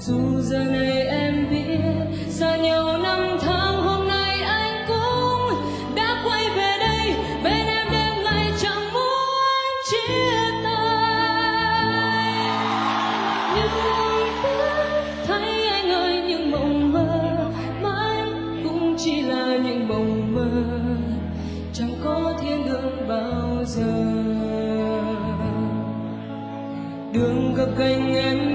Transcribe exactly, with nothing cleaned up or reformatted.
Dù giờ này em biết xa nhau năm tháng, hôm nay anh cũng đã quay về đây bên em, đêm nay chẳng muốn chia tay. Nhưng thấy anh ơi, những mộng mơ mãi cũng chỉ là những mộng mơ, chẳng có thiên đường bao giờ. Đường gập ghềnh em